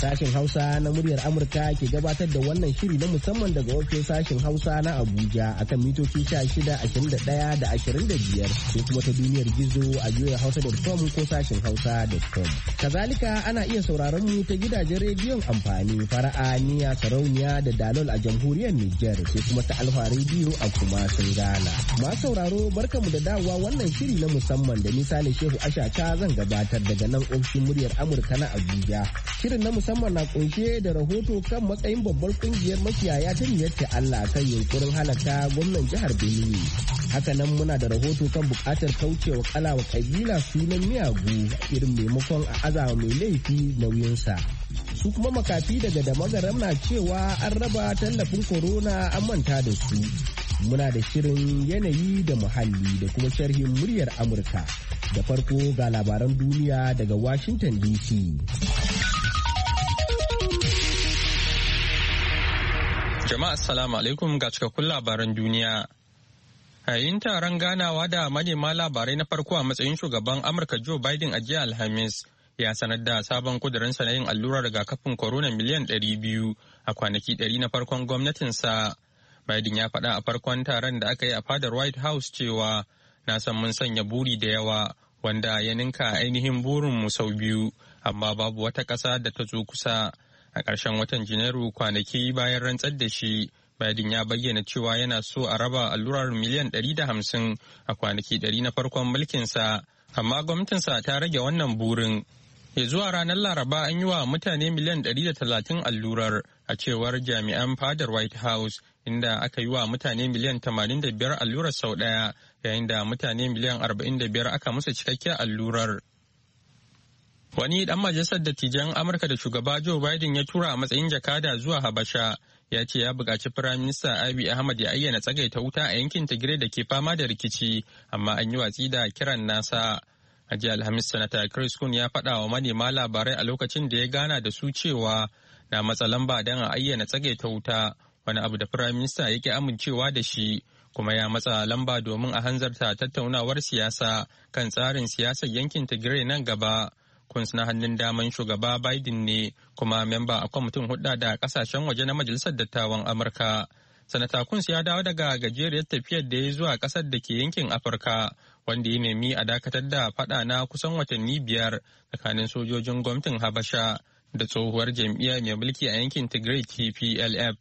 Sashen Hausa na muryar Amurka ke gabatar da wannan shiri na musamman daga ofishin sashen Hausa na Abuja akan mitoci 16, 21 da 25 sai kuma ta duniyar gizo a voahausa.com ko sashen hausa.com. Kazalika ana iya sauraron mu ta gidajen rediyon amfani fara'a, niya, sarauniya da dalol a jamhuriyar Nijar sai kuma ta Alfa rediyo a kuma sun Ghana. Masu sauraro barkamu da dawowa wannan shiri na musamman da misali Shehu Ashaka zan gabatar daga nan ofishin muryar Amurka na Abuja. Shirin na musamman na kunshe da rahoto kan matsayin babbar kungiyar makiyaya ta niyyar Allah kan yunkurin halaka gwamnan jihar Benue. Hakanan muna da rahoto kan bukatar kaucewa kalawa kabila sunan miyagu irin maimakon a azawa mai laifi nauyinsa. Su kuma makafi daga Damagaram na cewa an raba tallafin corona an manta da su. Muna da shirin yanayi da muhalli da kuma sharhin muryar Amurka. Da farko ga labaran duniya daga Washington DC. Jama'a assalamu alaikum ga cikakkun labaran duniya. A yayin taron ganawa da manema labarai na farko a matsayin shugaban Amurka Joe Biden a jiya Alhamis ya sanar da sabon kudurinsa na yin allurar rigakafin corona miliyan 200 a kwanaki 100 na farkon gwamnatinsa. Biden ya faɗa a farkon taron da aka yi a fadar White House cewa na san mun sanya buri da yawa wanda ya ninka ainihin burinmu sau biyu, amma babu wata ƙasa da ta zo kusa. A ƙarshen watan Janairu kwanaki bayan rantsar da shi, Biden ya bayyana cewa yana so a raba allurar miliyan 150 a kwanaki 100 na farkon mulkinsa, amma gwamnatinsa ta rage wannan burin. Ya zuwa ranar Laraba an yi wa mutane miliyan 130 allurar a cewar jami'an fadar White House, inda aka yi wa mutane miliyan 85 allurar sau ɗaya, yayin da mutane miliyan 45 aka musu cikakkiyar allurar. Wani ɗan majalisar dattijan Amurka da shugaba Joe Biden ya tura a matsayin jakada zuwa Habasha ya ce ya buƙaci Firaminista Abiy Ahmed ya ayyana tsagaita wuta a yankin Tigray da ke fama da rikici, amma an yi watsi da kiran nasa. A jiya Alhamis, Sanata Chris Coons ya faɗa wa manema labarai a lokacin da ya gana da su cewa na matsa lamba don a ayyana tsagaita wuta, wani abu da Firaminista ya ƙi amincewa da shi, kuma ya matsa lamba domin a hanzarta tattaunawar siyasa kan tsarin siyasar yankin Tigray nan gaba. Coons na hannun daman shugaba Biden ne kuma memba a kwamitin hudda da kasashen waje na Majalisar Dattawan Amurka. Sanata Coons ya dawo daga gajeriyar tafiyar da ya zuwa kasar da ke yankin Afirka, wanda ya nemi a dakatar da fada na kusan watanni 5 tsakanin sojojin gwamnatin Habasha da tsohuwar jam'iyya mai mulki a yankin Tigray TPLF.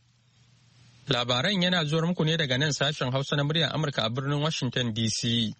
Labaran yana zuwa muku ne daga nan sashen Hausa na muryar Amurka a birnin Washington DC.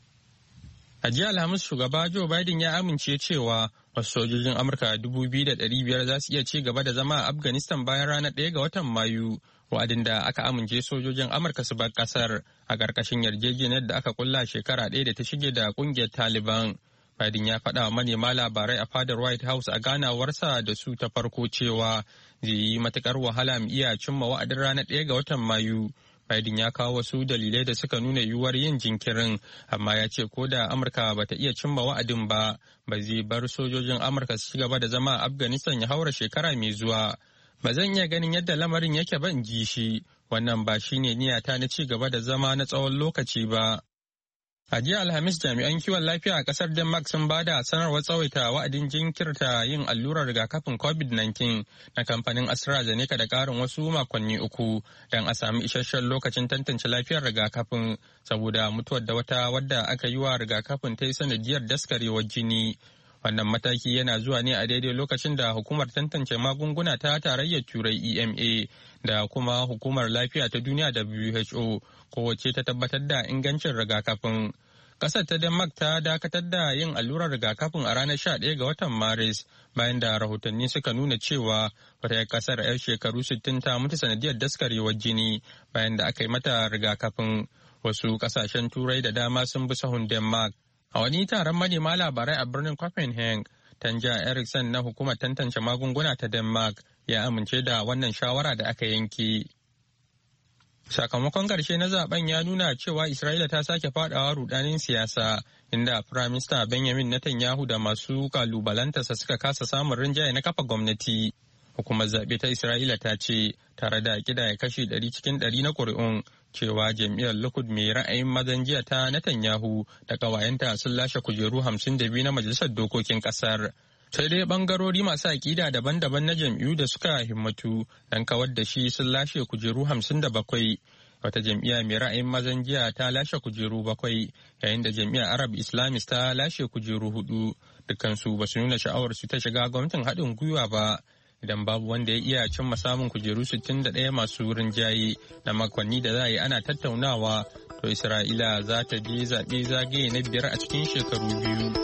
A jiya Alhamis shugaba Joe Biden ya amince cewa wasu sojojin Amurka 2,500 za su iya ci gaba da zama a Afghanistan bayan ranar 1 ga watan Mayu, wa'adin da aka amince sojojin Amurka su bar kasar a ƙarƙashin yarjejeniyar da aka kulla shekara ɗaya da ta shige da ƙungiyar Taliban. Biden ya faɗa wa manema labarai a fadar White House a ganawarsa da su ta farko cewa zai yi matuƙar wahala mu iya cimma wa'adin ranar 1 ga watan Mayu. Biden ya kawo wasu dalilai da suka nuna yiwuwar yin jinkirin, amma ya ce ko da Amurka ba ta iya cimma wa'adin ba zai bar sojojin Amurka su ci gaba da zama a Afghanistan ya haura shekara mai zuwa. Ba zan iya ganin yadda lamarin yake ban ji shi, wannan ba shi ne niyata na ci gaba da zama na tsawon lokaci ba. A jiya Alhamis jami'an kiwon lafiya a kasar Denmark sun ba da sanarwar tsawaita wa'adin jinkirta yin allurar rigakafin COVID-19 na kamfanin AstraZeneca da ƙarin wasu makonni 3 don a sami isasshen lokacin tantance lafiyar rigakafin saboda mutuwar da wata wadda aka yi wa rigakafin ta yi sanadiyar daskarewar jini. Wannan mataki yana zuwa ne a daidai lokacin da hukumar tantance magunguna ta tarayyar Turai EMA da kuma hukumar lafiya ta duniya WHO kowace ta tabbatar da ingancin rigakafin. Kasar ta Denmark ta dakatar da yin allurar rigakafin a ranar 11 ga watan Maris bayan da rahotanni suka nuna cewa wata kasar 'yar shekaru 60 ta mutu sanadiyar daskarewar jini bayan da aka yi mata rigakafin. Wasu kasashen Turai da dama sun bi sahun Denmark. A wani taron manema labarai a birnin Copenhagen, Tanja Eriksson na hukumar tantance magunguna ta Denmark ya amince da wannan shawara da aka yanke. Sakamakon ƙarshe na zaben ya nuna cewa Isra'ila ta sake fadawa rudanin siyasa, inda Firaminista Benjamin Netanyahu da masu kalubalantarsa suka kasa samun rinjaye na kafa gwamnati. Hukumar zaɓe ta Isra'ila ta ce, tare da ƙidaya kashi 100 cikin 100 na ƙuri'un, cewa jam'iyyar Likud mai ra'ayin mazan jiya ta Netanyahu da ƙawayenta sun lashe kujeru 52 na majalisar dokokin ƙasar. Sai dai bangarori masu aƙida daban-daban na jam'iyyu da suka himmatu don kawar da shi sun lashe kujeru 57. Wata jam'iyya mai ra'ayin mazan jiya ta lashe kujeru 7 yayin da jam'iyyar Arab Islamist ta lashe kujeru 4. Dukansu ba su nuna sha'awar su ta shiga gwamnatin haɗin gwiwa ba. Idan babu wanda ya iya cimma samun kujeru 61 masu rinjaye na makonni da za a yi ana tattaunawa, to Isra'ila za ta je zaɓe zagaye na 5 a cikin shekaru 2.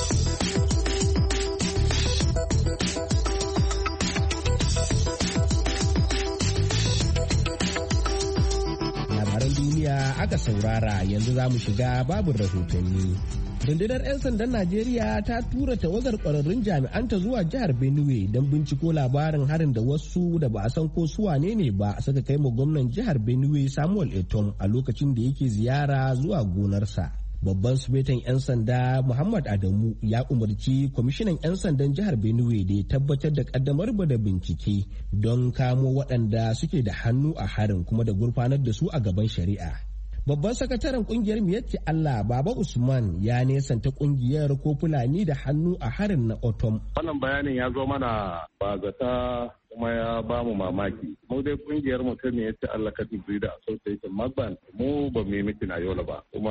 Labaran duniya aka saurara, yanzu za mu shiga babin rahotanni. Rundunar 'yan sandan Najeriya ta tura tawagar ƙwararrun jami'anta zuwa jihar Benue don binciko labarin harin da wasu da ba a san ko su wane ne ba suka kai ma gwamnan jihar Benue Samuel Etom a lokacin da yake ziyara zuwa gonarsa. Babban sufetan 'yan sanda Muhammad Adamu ya umarci kwamishinan 'yan sandan jihar Benue da ya tabbatar da kaddamar da bincike don kamo waɗanda suke da hannu a harin kuma da gurfanar da su a gaban shari'a. Babban sakataren kungiyar Miyatti Allah Baba Usman ya nesanta kungiyar ko Fulani da hannu a harin na Otom. Wannan bayanin ya zo mana ba zata kuma ya ba mu mamaki. Mu dai kungiyar mu ta Miyatti Allah Catholic Breeder Association Magban mu ba mu yi mitin a Yola ba kuma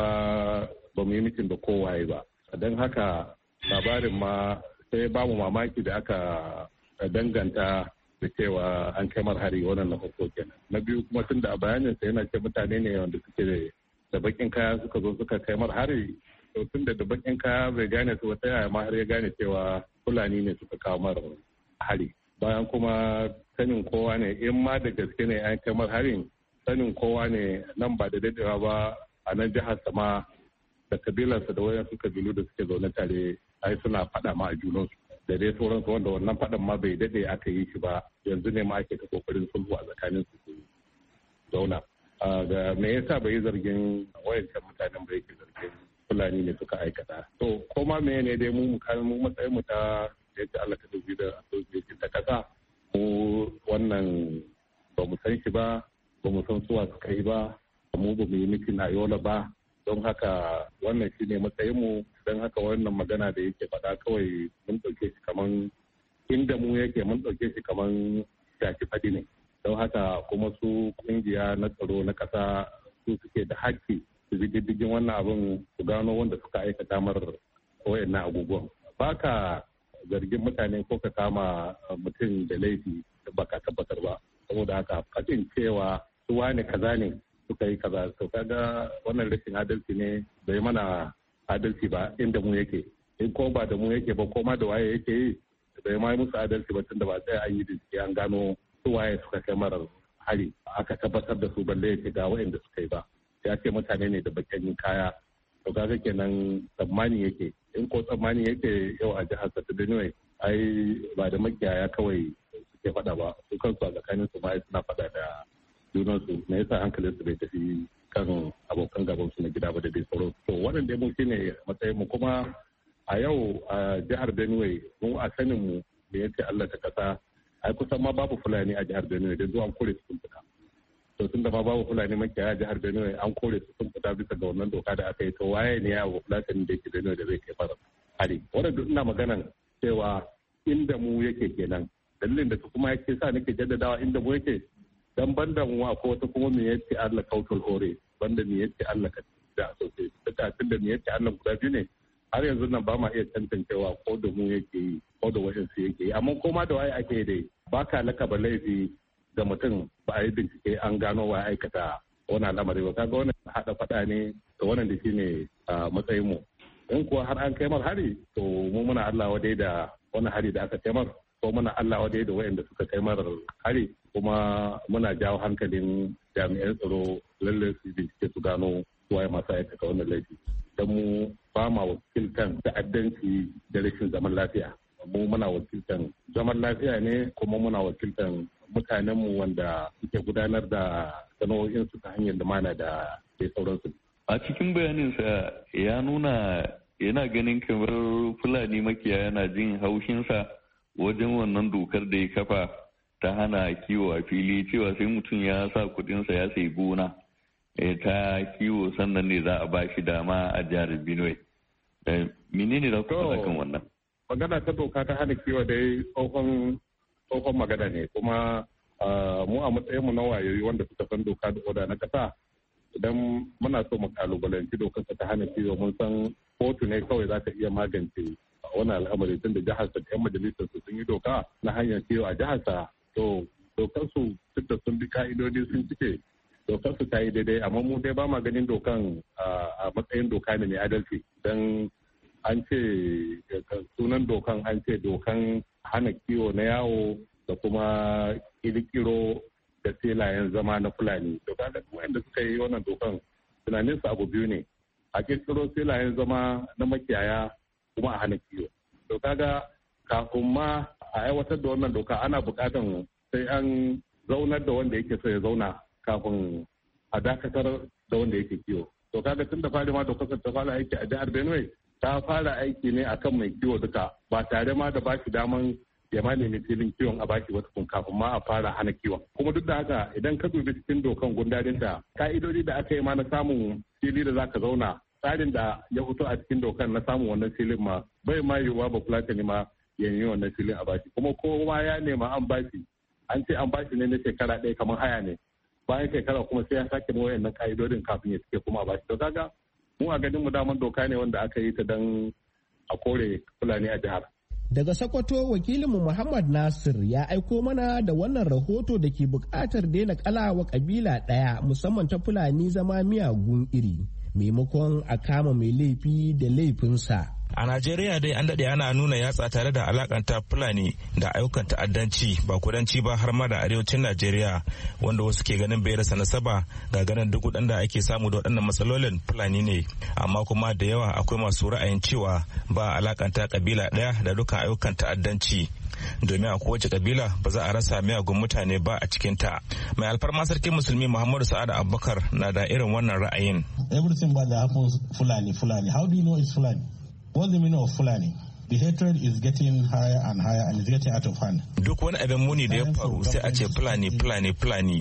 ba mu yi mitin da kowaye ba. Don haka labarin ma sai ba mu mamaki da aka danganta da cewa an kai hari wannan na farko kenan. Na biyu kuma tun da a bayanin sa yana ce mutane ne wanda suke da bakin kaya suka zo suka kai hari, to tun da bakin kaya bai gane su wata yaya ma har ya gane cewa Fulani ne suka kawo hari. Bayan kuma sanin kowa ne in ma da gaske ne an kai harin, sanin kowa ne nan ba da dadewa ba a nan jihar sama da kabilarsa da wayansu kabilu da suke zaune tare ai suna faɗa ma a junansu da dai sauransu, wanda wannan faɗan ma bai daɗe aka yi shi ba, yanzu ne ma ake ta kokarin sulhu a tsakanin su zauna. Ga me yasa bai yi zargin wayancan mutanen ba yake zargin Fulani ne suka aikata. To ko ma me ne dai mu matsayin mu ta yadda Allah ta dubi da association ta kasa, mu wannan ba mu san shi ba mu san suwa suka yi ba, mu ba mu yi mitin a Yola ba. Don haka wannan shi ne matsayinmu, don haka wannan magana da yake faɗa kawai mun ɗauke shi kaman inda mu yake mun ɗauke shi kaman shafi faɗi ne. Don haka kuma su ƙungiya na tsaro na ƙasa su suke da haƙƙi su bi diddigin wannan abin su gano wanda suka aikata mar wayannan abubuwan. Ba ka zargin mutane ko ka kama mutum da laifi ba ka tabbatar ba. Saboda haka faɗin cewa su wane kaza ne suka yi kaza, to kaga wannan rashin adalci ne, bai mana adalci ba inda mu yake. In ko ba da mu yake ba ko ma da waye yake yi, bai ma musu adalci ba tunda ba sai an yi bincike an gano su waye suka kai marar hari aka tabbatar da su balle yake ga waɗanda suka yi ba. Ya ce mutane ne da bakin kaya, to kaga kenan tsammani yake. In ko tsammani yake yau a jihar ta Benue ai ba da makiyaya kawai suke faɗa ba, su kansu a tsakanin su ma suna faɗa da junansu. Me yasa hankalin su bai tafi kan abokan gaban su na gida ba da dai sauran. To wannan dai mu shine matsayin mu, kuma a yau a jihar Benue mu a sanin mu da yace Allah ta kasa ai kusan ma babu Fulani a jihar Benue da zuwa an kore su sun fita. To tunda ma babu Fulani makiyaya a jihar Benue an kore su sun fita bisa ga wannan doka da aka yi, to waye ne ya wa Fulani da yake Benue da zai kai fara hari. Wannan duk ina maganan cewa inda mu yake kenan. Dalilin da kuma yake sa nake jaddadawa inda mu yake, dan banda mu akwai wata kuma me yace Allah kautul hore, banda me yace Allah ka da sosai ta tunda me yace Allah guda biyu ne, har yanzu nan ba ma iya tantancewa ko da mu yake yi ko da wayansu yake yi. Amma koma da waye ake dai baka lakaba laifi da mutum ba a yi bincike an gano wa aikata wannan al'amari ba. Kaga wannan hada fada ne, to wannan da shine matsayin mu. In kuwa har an kai mar hari, to mu muna Allah wadai da wannan hari da aka kai mar, ko muna Allah wadai da wayanda suka kai mar hari, kuma muna jawo hankalin jami'an tsaro lallai su bincike su gano waye masu aikata wannan laifi. Don mu ba ma wakiltan ta'addanci da rashin zaman lafiya. Mu muna wakiltan zaman lafiya ne, kuma muna wakiltan mutanenmu wanda suke gudanar da sana'o'insu ta hanyar lumana da dai sauransu. A cikin bayaninsa ya nuna yana ganin kamar Fulani makiyaya na jin haushinsa wajen wannan dokar da ya kafa ta hana kiwo a fili, cewa sai mutum ya sa kudinsa ya sayi gona ta kiwo sannan ne za a ba shi dama a jihar Benue. Menene da kuma kan wannan? magana ta doka ta hana kiwo dai tsohon magana ne, kuma mu a matsayinmu na wayoyi wanda suka san doka da oda na kasa, idan muna so mu kalubalanci dokar ta hana kiwo mun san kotu ne kawai za ta iya magance wani al'amari, tun da jihar sa 'yan majalisar su sun yi doka na hanyar kiwo a jihar sa, to dokar su duk da sun bi ka'idodi sun cike dokar su ta yi daidai, amma mu dai ba ma ganin dokan a matsayin doka ne mai adalci, dan an ce sunan dokan an ce dokan hana kiwo na yawo da kuma kirkiro da filayen zama na Fulani. To kaga wanda suka yi wannan dokan tunanin su abu biyu ne, a kirkiro filayen zama na makiyaya kuma a hana kiwo. To kaga kafin ma a aiwatar da wannan doka ana bukatan sai an zaunar da wanda yake so ya zauna kafin a dakatar da wanda yake kiwo. To kaga tun da fari ma dokar ta fara aiki a jihar Benue ta fara aiki ne akan mai kiwo duka, ba tare ma da bashi daman ya ma nemi filin kiwon a baki wata kun kafin ma a fara hana kiwon. Kuma duk da haka idan ka dubi cikin dokan gundarinta ka'idodi da aka yi ma na samun fili da zaka zauna, tsarin da ya fito a cikin dokan na samun wannan filin ma bai ma yiwuwa ba Fulatani ma ya yi wannan filin a baki. Kuma kowa ya nema an bashi, an ce an bashi ne na shekara ɗaya kamar haya ne, bayan shekara kuma sai ya sake wayannan ka'idodin kafin ya cike kuma a bashi. To kaga mu a ganin mu daman doka ne wanda aka yi ta dan a kore Fulani a jihar. Daga Sokoto wakilinmu Muhammad Nasir ya aiko mana da wannan rahoto da ke buƙatar daina kalawa kabila ɗaya musamman ta Fulani zama miyagun iri maimakon a kama mai laifi da laifinsa. A Najeriya dai an daɗe ana nuna yatsa tare da alakanta Fulani da ayyukan ta'addanci ba kudanci ba har ma da arewacin Najeriya, wanda wasu ke ganin bai rasa nasaba ga ganin duk waɗanda ake samu da waɗannan matsalolin Fulani ne, amma kuma da yawa akwai masu ra'ayin cewa ba alakanta kabila ɗaya da dukkan ayyukan ta'addanci. Domin a kowace kabila ba za a rasa miyagun mutane ba a cikinta. Mai alfarma sarkin musulmi Muhammadu Sa'ad Abubakar na da irin wannan ra'ayin. Everything bad that happens Fulani. How do you know it's Fulani? What's the meaning of Fulani? The hatred is getting higher and higher and it's getting out of hand. Duk wani abin muni da ya faru sai a ce Fulani.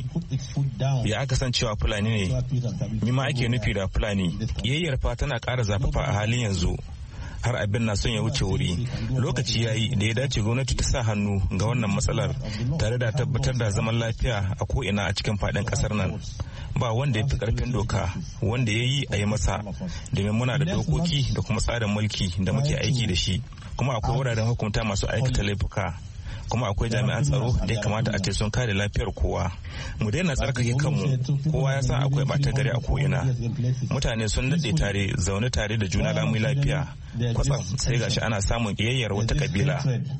Ya aka san cewa Fulani ne. Ni ma ake nufi da Fulani. Kiyayyar fa tana ƙara zafafa a halin yanzu. Har abin na son ya wuce wuri. Lokaci yayi da ya dace gwamnati ta sa hannu ga wannan matsalar tare da tabbatar da zaman lafiya a ko'ina a cikin faɗin ƙasar nan. Ba wanda ya fi ƙarfin doka, wanda ya yi a yi masa, domin muna da dokoki da kuma tsarin mulki da muke aiki da shi, kuma akwai wuraren hukunta masu aikata laifuka, kuma akwai jami'an tsaro da ya kamata a ce sun kare lafiyar kowa. Mu daina tsarkake kanmu, kowa ya san akwai ɓata gari a ko'ina. Mutane sun daɗe tare, zaune tare da juna lamun lafiya, kwatsam sai gashi ana samun ƙiyayyar wata kabila.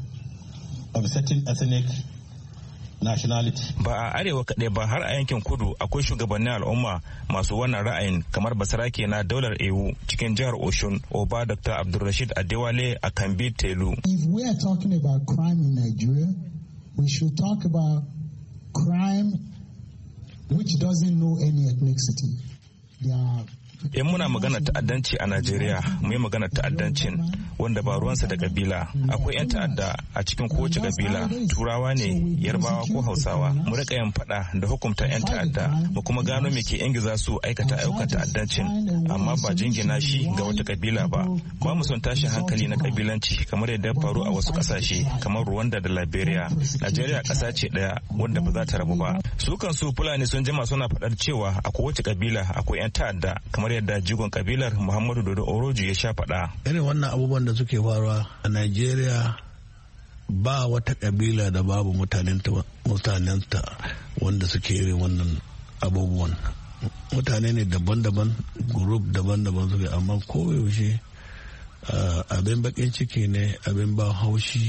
Ba a arewa kaɗai ba har a yankin kudu akwai shugabannin al'umma masu wannan ra'ayin kamar basarake na daular Ewu cikin jihar Oshun, Oba Dr. Abdulrashid Adewale a Kambi Telu. If we are talking about crime in Nigeria, we should talk about crime which doesn't know any ethnicity. In muna magana ta'addanci a Najeriya, mu yi magana ta'addancin wanda ba ruwansa da kabila. Akwai 'yan ta'adda a cikin kowace kabila, Turawa ne, Yarbawa ko Hausawa. Mu rika yin fada da hukunta 'yan ta'adda, mu kuma gano me ke ingiza su aikata ayyukan ta'addancin, amma ba jingina shi ga wata kabila ba. Ba mu son tashin hankali na kabilanci kamar yadda ya faru a wasu kasashe kamar Rwanda da Liberia. Najeriya ƙasa ce ɗaya wanda ba za ta rabu ba. Su kansu Fulani sun jima suna faɗar cewa a kowace kabila akwai 'yan ta'adda kamar yadda jigon kabilar Muhammadu Dodo Oroji ya sha faɗa. Irin wannan abubuwan da suke faruwa a Najeriya ba wata kabila da babu mutanenta wanda suke irin wannan abubuwan. Mutane ne daban-daban, group daban-daban suke, amma koyaushe abin bakin ciki ne, abin ba haushi.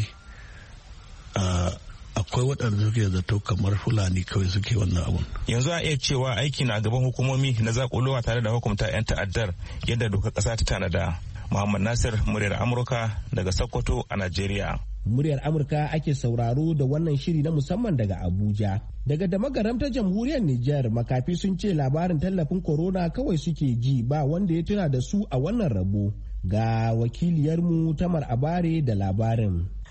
Akwai waɗanda suke zato kamar Fulani kawai suke wannan abun. Yanzu a iya cewa aiki na gaban hukumomi na zakulowa tare da hukumta 'yan ta'addar yadda dokar ƙasa ta tanada. Muhammad Nasir, muryar Amurka daga Sokoto a Najeriya. Muryar Amurka ake sauraro da wannan shiri na musamman daga Abuja. Daga Damagaram ta jamhuriyar Nijar, makafi sun ce labarin tallafin corona kawai suke ji, ba wanda ya tuna da su a wannan rabo. Ga wakiliyarmu Tamar Abare da labarin.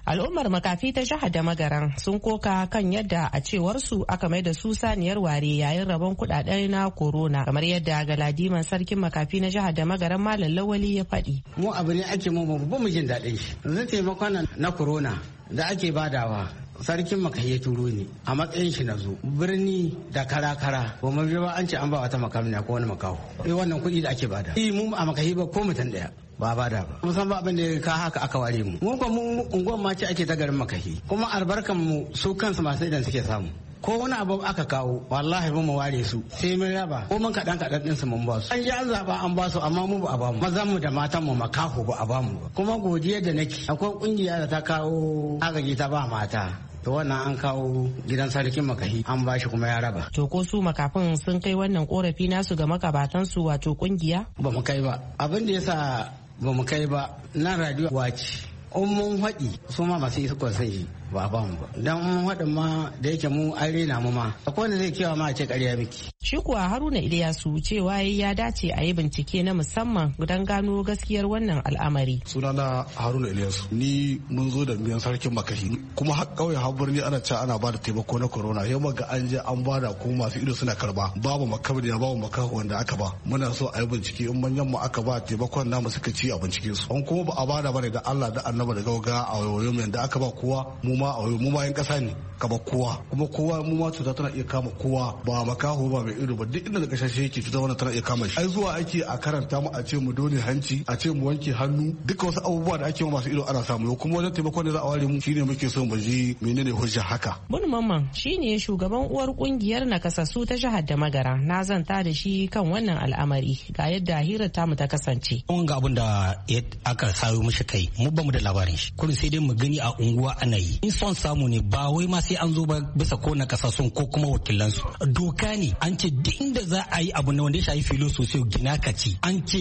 Al'ummar makafi ta jihar da magaran sun koka kan yadda a cewar su aka mai da su saniyar ware yayin rabon kuɗaɗen na corona, kamar yadda galadiman sarkin makafi na jihar da magaran Malam Lawali ya faɗi. Mu abu ne ake mu ba mu jin daɗin shi. Yanzu taimakon na corona da ake badawa sarkin makahi ya turo ni a matsayin shi na zo birni da kara-kara ba mu ba an ce an ba wata makamina ko wani makaho wannan kuɗi da ake bada mu a makahi ba ko mutum daya ba bada ba musan ba abin da ka haka aka ware mu unguwan ma ce ake ta garin makahi kuma albarkan mu su kansu masu idan suke samu ko wani abu aka kawo wallahi ba mu ware su sai mun raba ko mun kaɗan din su mun ba su an ji an zaba an ba su amma mu ba a ba mu mazan mu da matan mu makaho ba a ba mu ba kuma godiyar da nake akwai kungiya da ta kawo agaji ta ba mata to wannan an kawo gidan sarkin makahi an ba shi kuma ya raba. To ko su makafin sun kai wannan korafi nasu ga makabatan su wato kungiya? Ba mu kai ba. Abin da yasa ba mu kai ba nan radio wace. Mun haɗi su ma masu iskon sai shi ba ba mu ba dan mun haɗin ma da yake mu an rena mu ma akwai wanda zai kewa ma a ce ƙarya miki. Shi kuwa Haruna Iliyasu cewa ya dace a yi bincike na musamman don gano gaskiyar wannan al'amari. Sunana Haruna Iliyasu ni mun zo da miyan sarkin makahi kuma har ƙauye har birni ana cewa ana ba da taimako na corona yau ga an je an bada kuma masu ido suna karba babu makabri babu makaho wanda aka ba muna so a yi bincike in manyan mu aka ba taimakon namu suka ci a bincike su an kuma ba a bada bane da Allah da annabi da gauga a wayo mu yanda aka ba kowa mu ma a wayo mu ma yan kasa ne ka ba kowa kuma kowa mu ma cuta tana iya kama kowa ba makaho ba mai ido ba duk inda da kashashe yake cuta wannan tana iya kama shi ai zuwa ake a karanta mu a ce mu dole hanci a ce mu wanke hannu duka wasu abubuwa da ake ma masu ido ana samu kuma wajen taimakon da za a ware mu shine muke so mu ji menene hujja haka. Mun mamman shine shugaban uwar kungiyar nakasassu ta jihar da magara na zanta da shi kan wannan al'amari ga yadda hirar tamu ta kasance. Mun ga abin da aka sayo mishi kai mu ba mu da labarin shi kullum sai dai mu gani a unguwa ana yi in son samu ne ba wai ma sai an zo ba bisa ko nakasassun ko kuma wakilansu doka ne an ce duk inda za a yi abu na wanda ya shafi filo sosai gina kaci an ce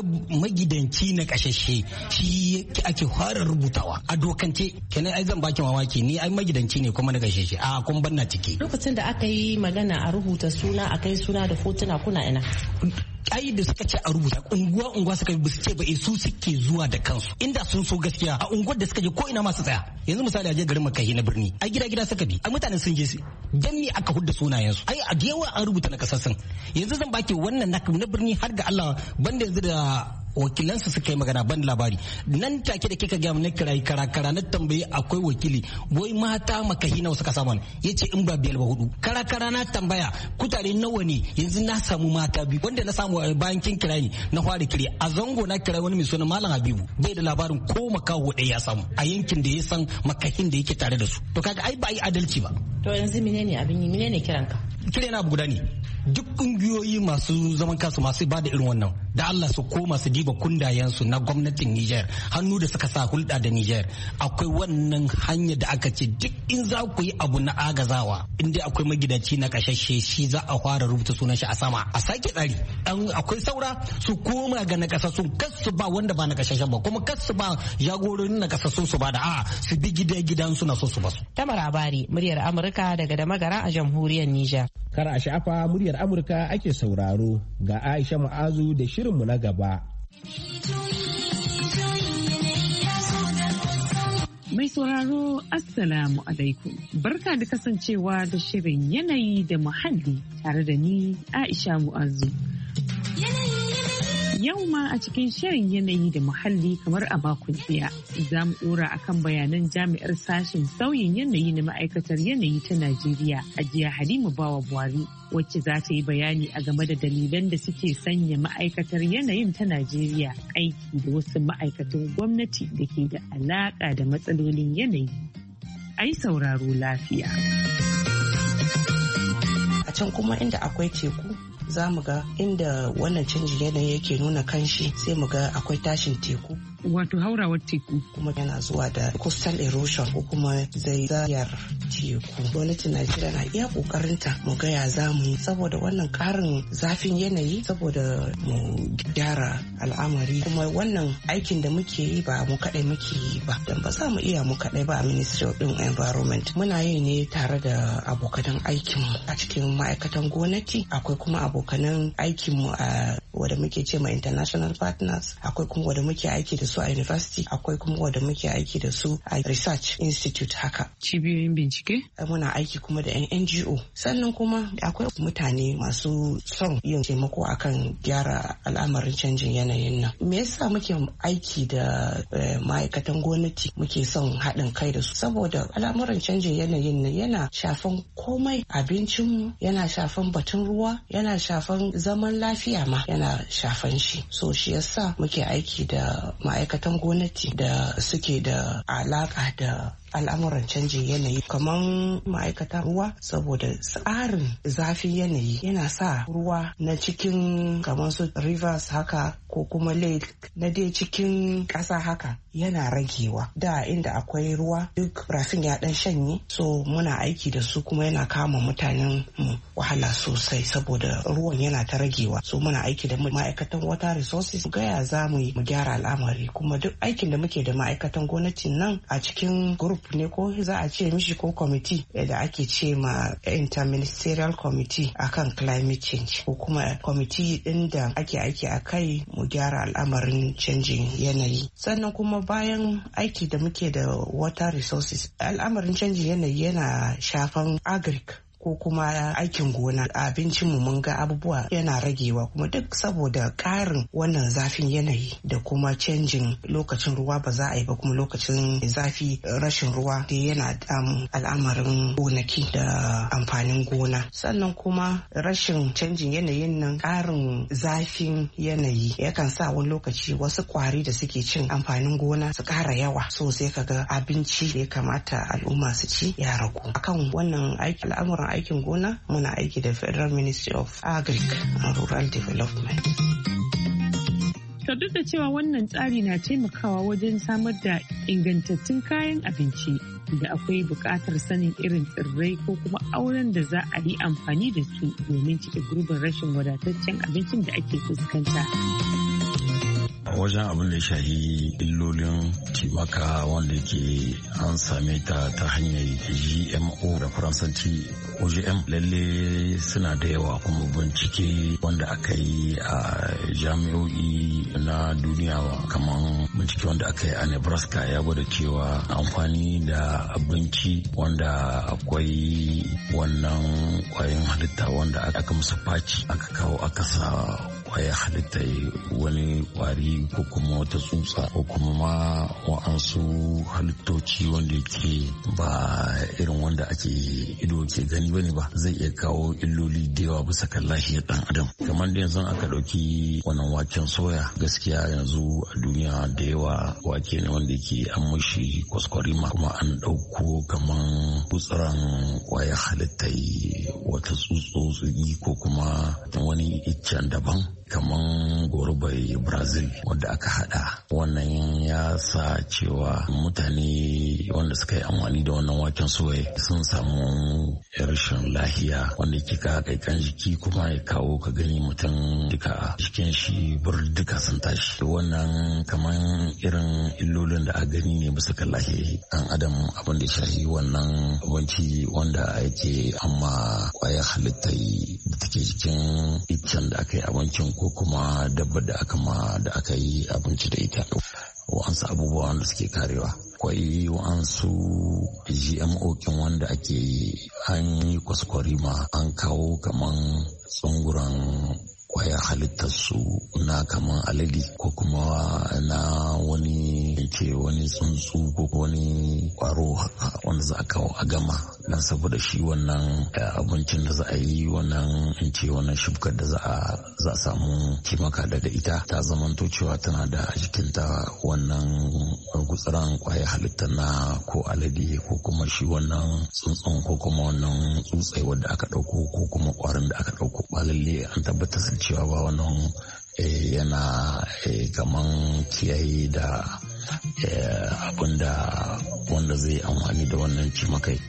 magidanci na kashashe shi ake fara rubutawa a dokance kenan ai zan baki mamaki ni ai magidanci ne kuma na kashashe a kun banna ciki lokacin da aka yi magana a rubuta suna a kai suna da fotuna kuna ina ai da suka ce a rubuta unguwa suka bi su ce ba su suke zuwa da kansu inda sun so gaskiya a unguwar da suka je ko ina masu tsaya yanzu misali a je garin makahi na birni ai gida suka bi ai mutanen sun je su dan me aka hudda sunayen su ai a yawa an rubuta na kasassun yanzu zan baki wannan na birni har ga Allah banda yanzu da wakilansu suka yi magana ban labari nan take da kika ga na kirai kara na tambayi akwai wakili wai mata makahi nawa suka samu yace in ba biyar ba hudu kara na tambaya kutare nawa ne yanzu na samu mata biyu wanda na samu bayan kin kira ni na fara kire a zango na kira wani mai suna Malam Habibu bai da labarin ko makaho ɗaya ya samu a yankin da ya san makahin da yake tare da su to kaga ai ba yi adalci ba. To yanzu menene abin yi menene kiranka? Kire na abu guda ne duk kungiyoyi masu zaman kansu masu ba da irin wannan da Allah su koma su diba kundayensu na gwamnatin Niger hannu da suka sa hulɗa da Niger akwai wannan hanya da aka ce duk in za ku yi abu na agazawa in dai akwai magidanci na kashashe shi za a fara rubuta sunan shi a sama a sake tsari akwai saura su koma ga nakasassun kasu ba wanda ba nakashashen ba kuma kasu ba jagororin nakasassun su ba da a su bi gidan suna so su basu. Tamar Abari muryar Amurka daga Damagara a jamhuriyar Niger. Kar a sha'afa muryar Amurka ake sauraro ga Aisha Mu'azu da shirinmu na gaba. Mai sauraro Assalamu alaikum. Barka da kasancewa da shirin yanayi da muhalli tare da ni Aisha Mu'azu. Yau ma a cikin shirin yanayi da muhalli kamar a makon jiya za mu dora akan bayanan jami'ar sashen sauyin yanayi na ma'aikatar yanayi ta Najeriya Hajiya Halima Bawa Buhari wacce za ta yi bayani a game da dalilan da suke sanya ma'aikatar yanayin ta Najeriya aiki da wasu ma'aikatan gwamnati da ke da alaƙa da matsalolin yanayi. Ai sauraro lafiya. A can kuma inda akwai teku za mu ga inda wannan canjin yanayi yake nuna kanshi sai mu ga akwai tashin teku. Wato haurawar teku. Kuma yana zuwa da coastal erosion ko kuma zaizayar teku. Gwamnatin Najeriya na iya kokarinta mu ga ya za mu yi saboda wannan karin zafin yanayi saboda mu gyara al'amari kuma wannan aikin da muke yi ba mu kadai muke yi ba dan ba za mu iya mu kadai ba a Ministry of Environment. Muna yi ne tare da abokan aikinmu a cikin ma'aikatan gwamnati akwai kuma abokanan aikinmu a wanda muke ce ma international partners akwai kuma wanda muke aiki da su a university, akwai kuma wanda muke aiki da su a research institute haka. Cibiyoyin bincike? Muna aiki kuma da 'yan NGO. Sannan kuma akwai mutane masu son yin taimako akan gyara al'amarin canjin yanayin nan. Me yasa muke aiki da ma'aikatan gwamnati muke son haɗin kai da su? Saboda al'amuran canjin yanayin nan yana shafan komai, abincinmu, yana shafan batun ruwa, yana shafan zaman lafiya ma yana shafan shi. So shi yasa muke aiki da ma'aikatan gwamnati da suke da alaka da al'amuran canjin yanayi, kamar ma'aikatan ruwa, saboda tsarin zafin yanayi yana sa ruwa na cikin kamar su rivers haka ko kuma lake na dai cikin ƙasa haka yana ragewa. Da inda akwai ruwa duk rafin ya dan shanye, so muna aiki da su kuma yana kama mutanen mu wahala sosai saboda ruwan yana ta ragewa. So muna aiki da ma'aikatan water resources gaya za mu gyara al'amari, kuma duk aikin da muke da ma'aikatan gwamnatin nan a cikin group ne ko za a ce mishi ko committee da ake ce ma interministerial committee akan climate change, ko kuma committee din da ake aiki a kai mu gyara al'amarin canjin yanayi. Sannan kuma bayan aiki da muke da water resources, al'amarin canjin yanayi yana shafan agric ko kuma aikin gona. Abincinmu mun ga abubuwa yana ragewa, kuma duk saboda ƙarin wannan zafin yanayi da kuma canjin lokacin ruwa ba za a yi ba, kuma lokacin zafi rashin ruwa da yana al'amarin gonaki da amfanin gona. Sannan kuma rashin canjin yanayin nan, ƙarin zafin yanayi yakan sa wani lokaci wasu ƙwari da suke cin amfanin gona su ƙara yawa, so sai kaga abinci da ya kamata al'umma su ci ya ragu. Akan wannan aiki al'amuran aikin gona muna aiki da Federal Ministry of Agric and Rural Development. To duk da cewa wannan tsari na taimakawa wajen samar da ingantattun kayan abinci, da akwai buƙatar sanin irin tsirrai ko kuma auren da za a yi amfani da su domin cike gurbin rashin wadataccen abincin da ake fuskanta. Wajen abin da ya shahi illolin cimaka wanda ke an same ta hanyar GMO da faransanci OGM, lalle suna da yawa, kuma bincike wanda aka yi a jami'o'i na duniya kamar bincike wanda aka yi a Nebraska ya gwada cewa amfani da abinci wanda akwai wannan kwayoyin halitta wanda aka musu faci aka kawo aka sa kwayar halitta wani kwari ko kuma wata tsutsa ko kuma ma wa'ansu halittoci wanda ke ba irin wanda ake ido ke gani bane ba, zai iya kawo illoli da yawa bisa kan lafiyar dan adam. Kamar da yanzu aka dauki wannan waken soya, gaskiya yanzu a duniya da yawa wake ne wanda ke an mushi kwaskwarima, kuma an dauko kaman gutsuran kwayar halitta wata tsutsotsi ko kuma wani iccen daban kaman gorubai Brazil wanda aka hada. Wannan ya sa cewa mutane wanda suka yi amfani da wannan waken soya sun samu rashin lahiya wanda ke ka kaikan jiki, kuma ya kawo ka gani mutum duka jikin shi duka sun tashi. Wannan kaman irin illolin da a gani ne bisa kan lahiyar dan adam, abin da ya shahi wannan abinci wanda yake amma kwayar halitta da take jikin iccen da aka yi abincin ko kuma dabbar da aka yi abinci da ita. Wa'ansu abubuwa wanda suke karewa, akwai wa'ansu GMO kin wanda ake an yi kwaskwarima an kawo kaman tsunguran kwayar halittar su na kaman alade ko kuma na wani tsuntsu ko wani kwaro wanda za a kawo a gama, dan saboda shi wannan abincin da za a yi wannan wannan shubkar da za a samu kimaka daga ita ta zamanto cewa tana da jikinta wannan gutsuran kwayar halittar na ko alade ko kuma shi wannan tsuntsun ko kuma wannan tsutsai wanda aka dauko ko kuma kwarin da aka dauko. Ba lalle an tabbatar cewa ba wannan yana kaman kiyaye da abin da wanda zai amfani da wannan cimakai.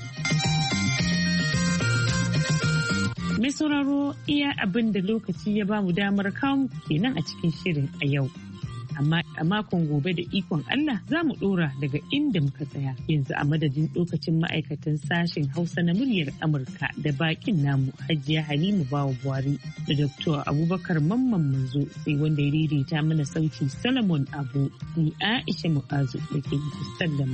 Mai sauraro, iya abin da lokaci ya bamu damar kawo kenan a cikin shirin a yau. amma a makon gobe da ikon Allah za mu ɗora daga inda muka tsaya. Yanzu a madadin lokacin ma'aikatan sashen Hausa na muryar Amurka da bakin namu Hajiya Halima Bawa Buhari da Dr. Abubakar Mamman Manzo sai wanda ya daidaita mana sauti Solomon Abu ni Aisha Mu'azu da ke sallama.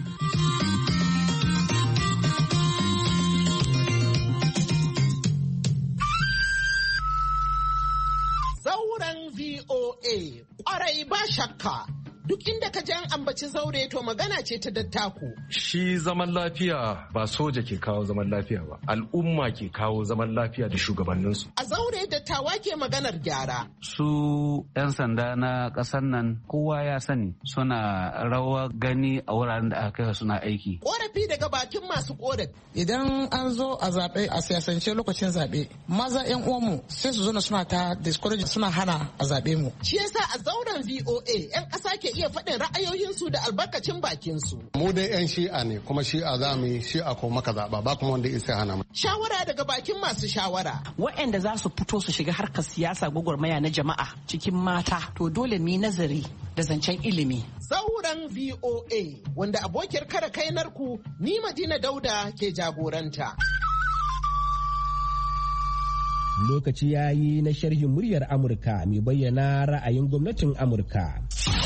Ƙwarai ba shakka duk inda ka ji an ambaci zaure to magana ce ta dattako. Shi zaman lafiya ba soja ke kawo zaman lafiya ba, al'umma ke kawo zaman lafiya da shugabanninsu. A zaure dattawa ke maganar gyara. Su 'yan sanda na ƙasar nan kowa ya sani suna rawa gani a wuraren da aka kai suna aiki. Ƙorafi daga bakin masu ƙorafi. Idan an zo a zaɓe a siyasance lokacin zaɓe, maza 'yan uwanmu sai su zo suna ta discourage suna hana a zaɓe mu. Shi yasa a zauren VOA 'yan ƙasa ke iya faɗin ra'ayoyinsu da albarkacin bakinsu. Mu dai 'yan shi'a ne kuma shi'a za mu yi shi'a ko maka zaɓa ba kuma wanda isa hana mu. Shawara daga bakin masu shawara. Waɗanda za su fito su shiga harkar siyasa gwagwarmaya na jama'a cikin mata to dole mu yi nazari da zancen ilimi. Zauren VOA wanda abokiyar kare kainarku ni Madina Dauda ke jagoranta. Lokaci ya yi na sharhin muryar Amurka mai bayyana ra'ayin gwamnatin Amurka.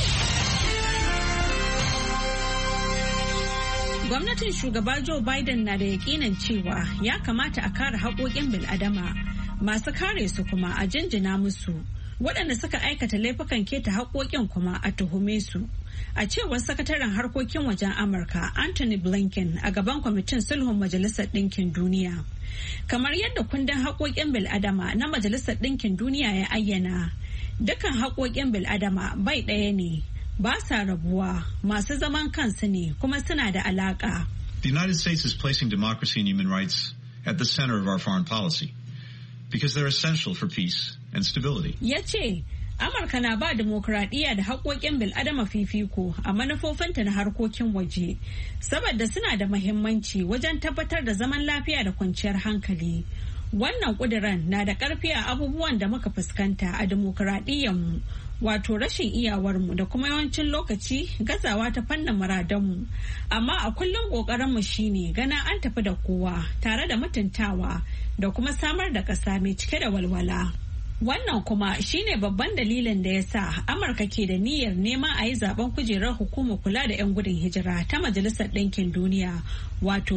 Gwamnatin shugaba Joe Biden na da yakinin cewa ya kamata a kare haƙoƙin bil'adama, masu kare su kuma a jinjina musu, waɗanda suka aikata laifukan keta haƙoƙin kuma a tuhume su. A cewar sakataren harkokin wajen Amurka Anthony Blinken a gaban kwamitin sulhun Majalisar Ɗinkin Duniya. Kamar yadda kundin haƙoƙin bil'adama na Majalisar Ɗinkin Duniya ya ayyana, dukkan haƙoƙin bil'adama bai ɗaya ne. Ba sa rabuwa, masu zaman kansu ne kuma suna da alaƙa. The United States is placing democracy and human rights at the center of our foreign policy because they're essential for peace and stability. Ya ce, Amurka na ba dimokuraɗiyya da haƙoƙin bil'adama fifiko a manufofinta na harkokin waje, saboda suna da mahimmanci wajen tabbatar da zaman lafiya da kwanciyar hankali. Wannan ƙuduran na da ƙarfi a abubuwan da muka fuskanta a dimokuraɗiyyarmu. Wato rashin iyawarmu da kuma yawancin lokaci gazawa ta fannin muradanmu. Amma a kullum ƙoƙarinmu shine gana an tafi da kowa tare da mutuntawa da kuma samar da ƙasa mai cike da walwala. Wannan kuma shine babban dalilin da ya sa Amurka ke da niyyar neman a yi zaben kujerar hukumar kula da 'yan gudun hijira ta Majalisar Ɗinkin Duniya wato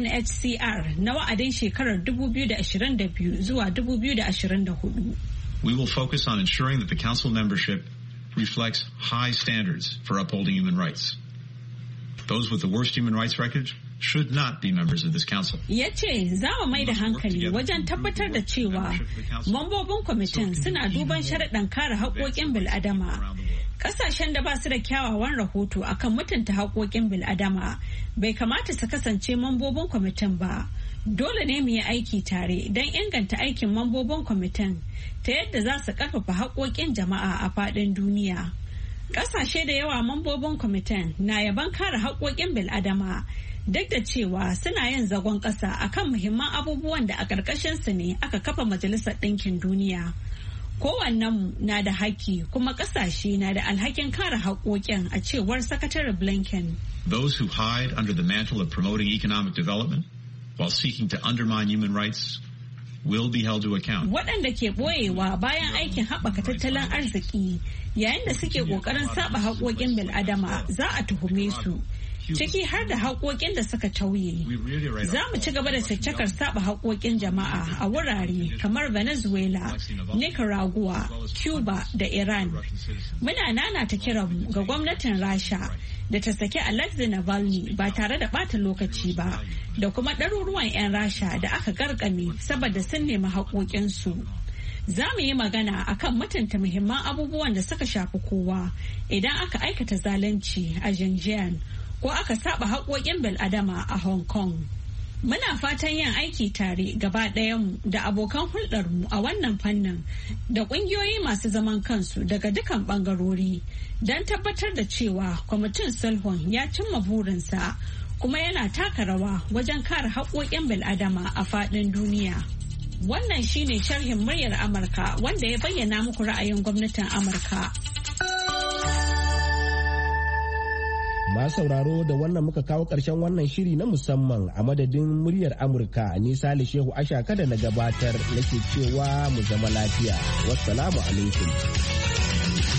UNHCR na wa'adin shekarar 2022 zuwa 2024. We will focus on ensuring that the Council membership reflects high standards for upholding human rights. Those with the worst human rights record should not be members of this council. Ya ce za mu mai da hankali wajen tabbatar da cewa mambobin kwamitin suna duban sharaɗin kare haƙoƙin bil'adama. Ƙasashen da ba su da kyawawan rahoto akan mutunta haƙoƙin bil'adama bai kamata su kasance mambobin kwamitin ba. Dole ne mu yi aiki tare don inganta aikin mambobin kwamitin ta yadda za su ƙarfafa haƙoƙin jama'a a faɗin duniya. Ƙasashe da yawa mambobin kwamitin na yaban kare haƙoƙin bil'adama duk da cewa suna yin zagon ƙasa akan muhimman abubuwan da a ƙarƙashinsu ne aka kafa Majalisar Ɗinkin Duniya. Kowannenmu na da haƙƙi kuma ƙasashe na da alhakin kare haƙoƙin a cewar Sakatare Blinken. Those who hide under the mantle of promoting economic development while seeking to undermine human rights will be held to account. Waɗanda ke ɓoyewa bayan aikin haɓaka tattalin arziki yayin da suke ƙoƙarin saba haƙoƙin bil'adama za a tuhume su, ciki har da haƙoƙin da suka tauye. Za mu ci gaba da caccakar saba haƙoƙin jama'a a wurare kamar Venezuela, Nicaragua, Cuba da Iran. Muna nanata kiranmu ga gwamnatin Rasha da ta saki Alexei Navalny ba tare da ɓata lokaci ba, da kuma ɗaruruwan 'yan Rasha da aka garkame saboda sun nemi haƙoƙinsu. Za mu yi magana akan mutunta muhimman abubuwan da suka shafi kowa idan aka aikata zalunci a Xinjiang ko aka saba haƙoƙin bil'adama a Hong Kong. Muna fatan yin aiki tare gaba ɗayanmu da abokan hulɗarmu a wannan fannin da ƙungiyoyi masu zaman kansu daga dukan ɓangarori don tabbatar da cewa kwamitin sulhun ya cimma burinsa kuma yana taka rawa wajen kare haƙoƙin bil'adama a faɗin duniya. Wannan shine sharhin muryar Amurka wanda ya bayyana muku ra'ayin gwamnatin Amurka. Masu sauraro da wannan muka kawo ƙarshen wannan shiri na musamman a madadin muryar Amurka ni Sale Shehu Ashaka da na gabatar nake cewa mu zama lafiya. Wassalamu alaikum.